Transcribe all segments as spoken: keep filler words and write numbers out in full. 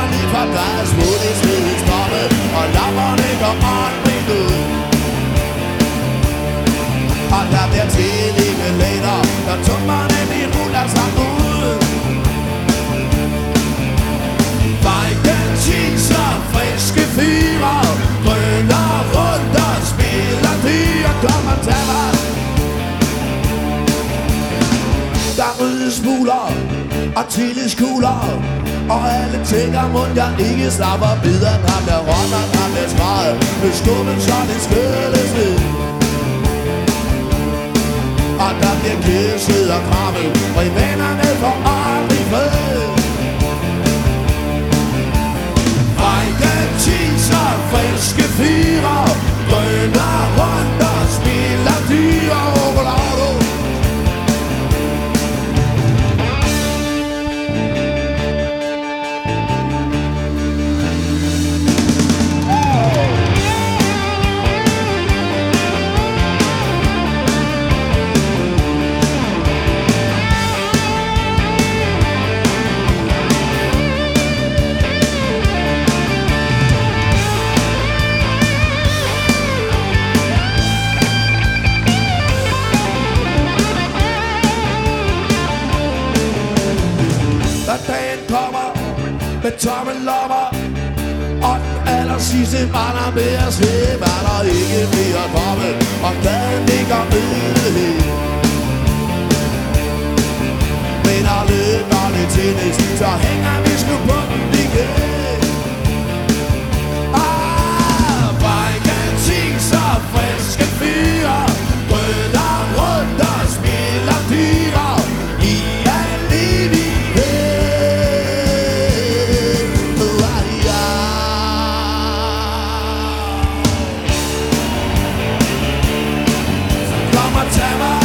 lige fra deres mulighedsligheds komme, og lapperne går aldrig ud. Og der bliver tidlige later, når tummerne de ruller sig ud. Fejken cheeser, friske fyrer, drøner rundt og spiller dyr. Kom og tag mig. Der ryddes smuler og tillidskugler, og alle tænker mund, jeg ikke slapper videre. Der bliver råd og der bliver skrejet, med skubben så det skyldes ned. Og der bliver kysset og krammet, og i vennerne får aldrig fred. Fejke cheeser, friske fyrer, drøner rundt og spiller dyr. Dagen kommer med tomme lommer, og den aller sidste brænder med at slippe, er der ikke mere at komme, og dagen ligger øde. Men når lykkerne tændes, så hænger vi sgu på den igen. Ah, fejken cheeser, friske fyrer, drøner rundt og spiller dyr. I al evighed. Tag mig,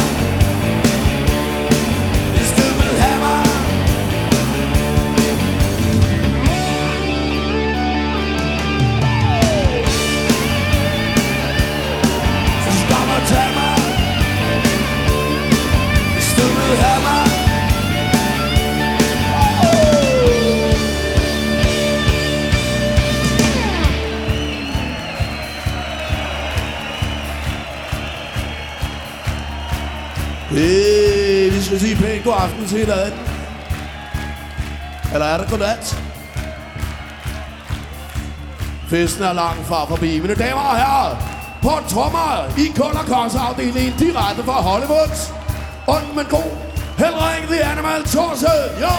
hvis du vil have mig. Så kom og tag mig, hvis du vil have mig. Hey, vi skal sige pænt god aften til hinanden. Eller er det godnat? Festen er langt fra forbi. Mine damer og herrer, på trommer i Kunderkongsafdelingen direkte fra Hollywood. Und men god Henrik the Animal Thorsen. Jo!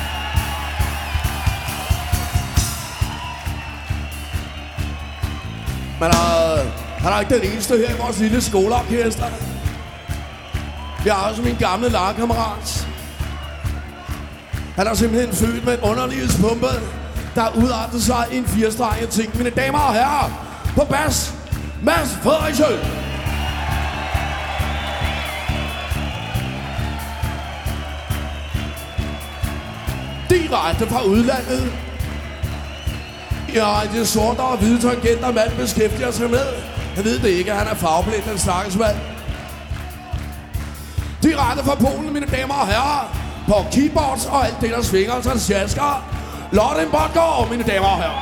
Men uh, han er ikke den eneste her i vores lille skoleorkester. Jeg har også min gamle lagkammerat. Han er simpelthen født med en underlivspumpe, der udartede sig i en firestrenget ting. Mine damer og herrer, på bas, Mads Frederiksen. Direkte fra udlandet. Ja, det sorte og hvide tangenter mand beskæftiger sig med. Jeg ved det ikke, han er farveblind, den stakkels mand. Direkte fra Polen, mine damer og herrer, på keyboards og alt det, der svinger sig sjasker. Lotte Botgaard, mine damer og herrer.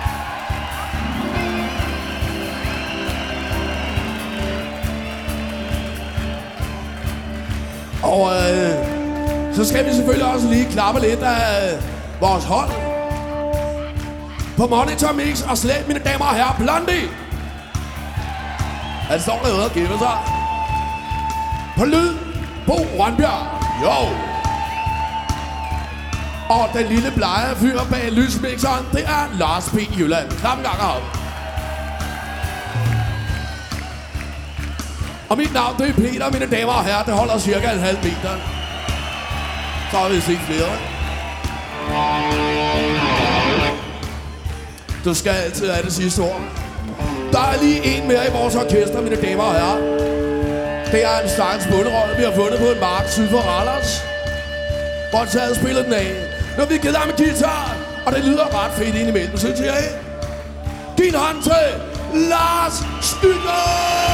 Og øh, så skal vi selvfølgelig også lige klappe lidt af øh, vores hold. På Monitor Mix og slet, mine damer og herrer, Blondie. Han står derude og giver sig. På lyd, Bo Rønbjerg. Jo. Og den lille blege fyr bag lysmixeren, det er Lars P. Jylland. Klap en gang af. Og mit navn, det er Peter, mine damer og herrer. Det holder cirka en halv meter. Så har vi set flere. Du skal altid have det sidste ord. Der er lige en mere i vores orkester, mine damer og herrer. Det er en stakkels bunderolle, vi har fundet på en mark syd for Randers. Hvor han taget spillet den af. Nu har vi givet ham med guitar, og det lyder ret fedt ind imellem, synes jeg. Giv en hånd til Lars Stygge!